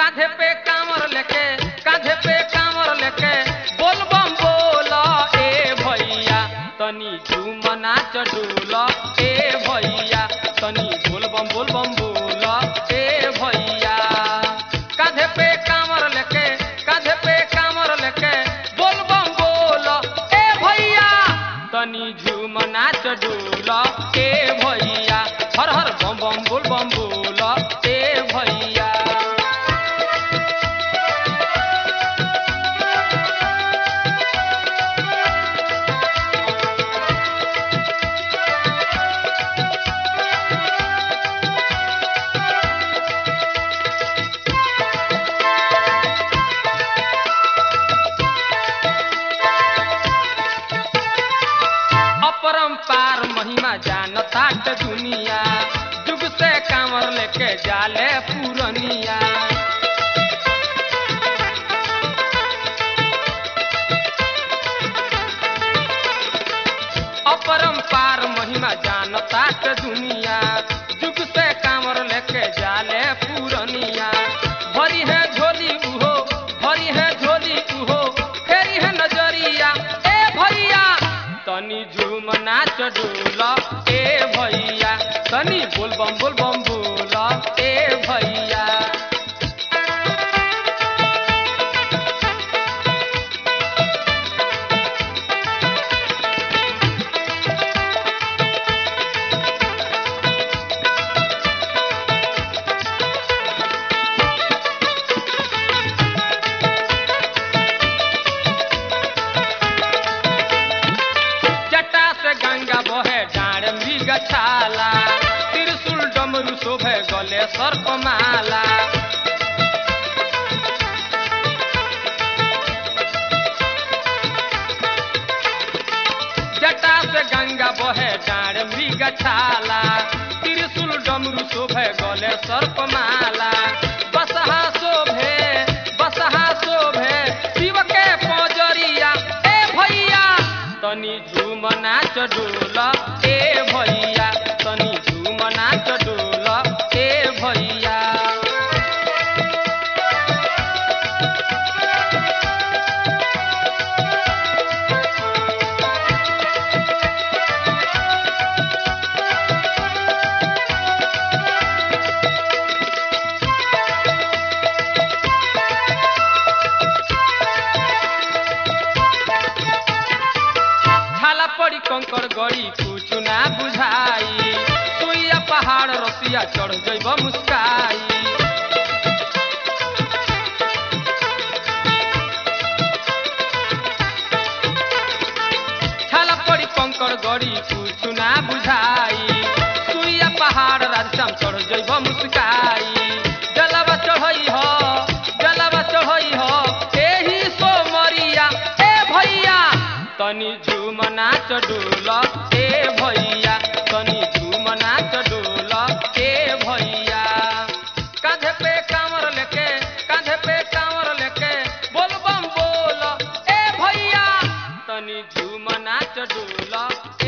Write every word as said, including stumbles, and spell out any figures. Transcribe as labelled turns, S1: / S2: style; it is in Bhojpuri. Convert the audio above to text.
S1: कांधे पे कांवर लेके कांधे पे कांवर लेके बोल बम बोला ए भैया तनी झूम नाच डोला ए भैया तनी बोल बम बोल बम बोला ए भैया कांधे पे कांवर लेके कांधे पे कांवर लेके बोल बम बोला ए भैया तनी झूम नाच डोला ए भैया हर हर बम बम बोल बम बोला ए भैया अपरंपार महिमा जानतात दुनिया जुग से कांवर लेके जाले पूरनिया अपरंपार महिमा जानतात दुनिया जुग से कांवर लेके जाले पूरनिया भरी है झोली उहो भरी है झोली उहो फेरी है नजरिया ए भैया तनी झूम नाच डोला ए भैया तनी बोल बम बोल बम बोला ए भैया जटा से गंगा बहे डाँड़ मृग छाला त्रिशूल डमरू शोभे गले सर्पमाला जटा से गंगा बहे डाँड़ मृग छाला त्रिशूल डमरू शोभे गले सर्पमाला बसहा शोभे बसहा शोभे शिव के पजरिया ए भैया तनी झूम नाच डोला ए भैया तनी झूम नाच डोला ए भैया छाला पड़ी कंकर गड़ी कुछ ना बुझाई सुइया पहाड़ रसिया चढ़ जइब मुस्काई छाला पड़ी कंकर गड़ी कुछ ना बुझाई सुइया पहाड़ राजश्याम चढ़ जइब मुस्काई जलवा चढ़ई हो जलवा चढ़ई हो एही सोमरिया ए भैया तनी झूम नाच डोला ए भैया तनी झूम नाच डोला ए भैया कांधे पे कांवर लेके कांधे पे कांवर लेके बोल बम बोला ए भैया तनी झूम नाच डोला